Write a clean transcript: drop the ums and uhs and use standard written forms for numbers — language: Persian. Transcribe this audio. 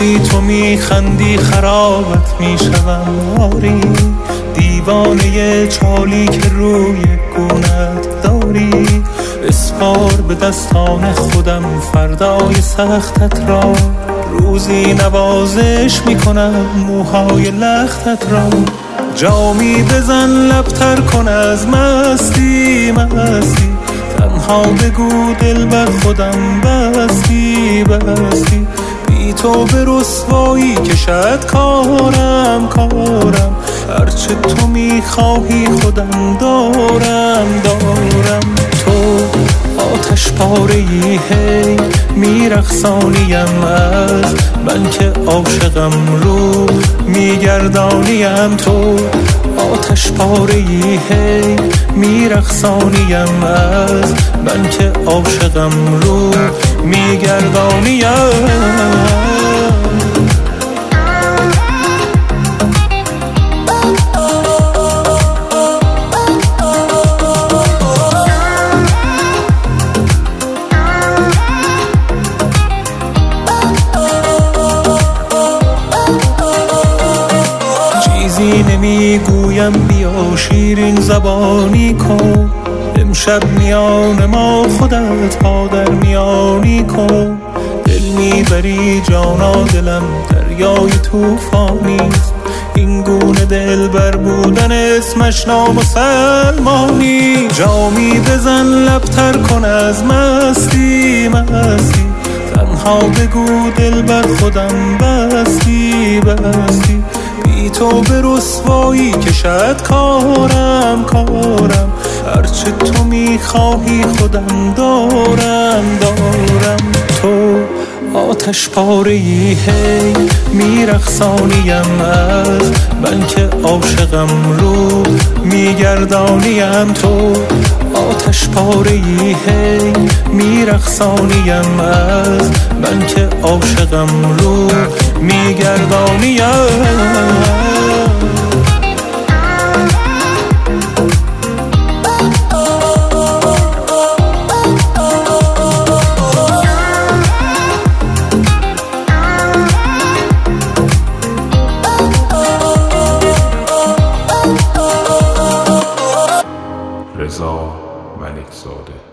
وقتی تو میخندی خرابت میشوم آری، دیوانه چالی که روی گونت داری. اسپار به دستان خودم فردای سختت را، روزی نوازش میکنم موهای لختت را. جامی بزن لبتر کن از مستی مستی، تنها بگو دل بر خودم بستی بستی. بی تو به رسوایی کشد کارم کارم، هرچه تو میخواهی خودم دارم دارم. تو آتش پاره‌ای هی میرقصانیم، از من که عاشقم رو میگردانیم. تو آتش پاره‌ای هی میرقصانیم، از من که عاشقم رو میگردانیم. چیزی نمیگویم بیا شیرین زبانی کن، امشب میان ما خودت پا در میانی کن. دل میبری جانا دلم دریای توفانیست، این گونه دل بر بودن اسمش نامسلمانی. جامی بزن لبتر کن از مستی مستی، تنها بگو دل بر خودم بستی بستی. بی تو به رسوایی کشد کارم کارم، هرچه تو میخواهی خودم دارم دارم. تو آتش پاره‌ای هی میرقصانیم، از من که عاشقم رو میگردانیم. تو آتش پاره‌ای هی میرقصانیم، از من که عاشقم رو میگردانیم. رضا ملکزاده.